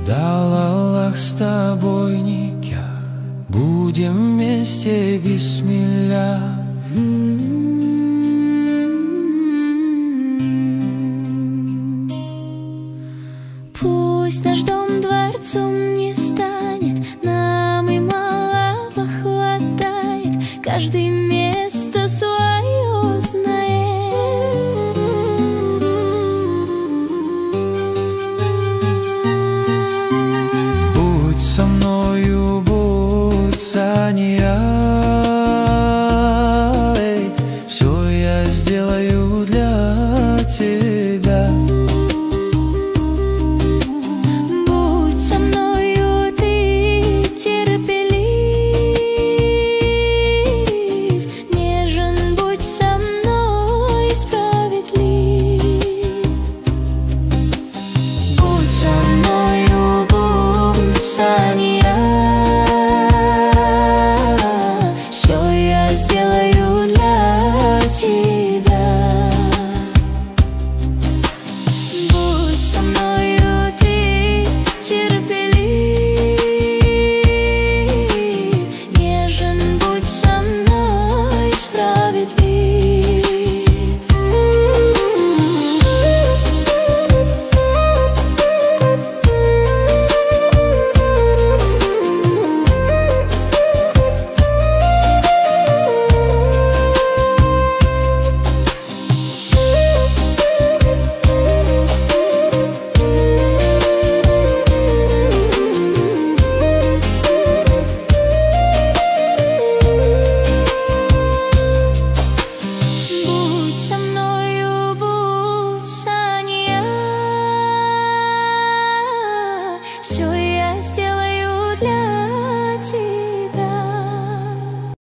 дал Аллах с тобой никях, будем вместе бисмилля. Пусть наш дом дворцом не станет, нам и малого хватает, каждый место свое знает. Будь со мною, будь, Сания, все я сделаю для тебя. Будь со мною ты терпелив, нежен, будь со мной справедлив. Будь со мною, будь, Сания, все я сделаю для тебя. Будь со мною ты терпелив, нежен, будь со мной справедлив. Будь со мною, будь, Сания, все я сделаю для тебя.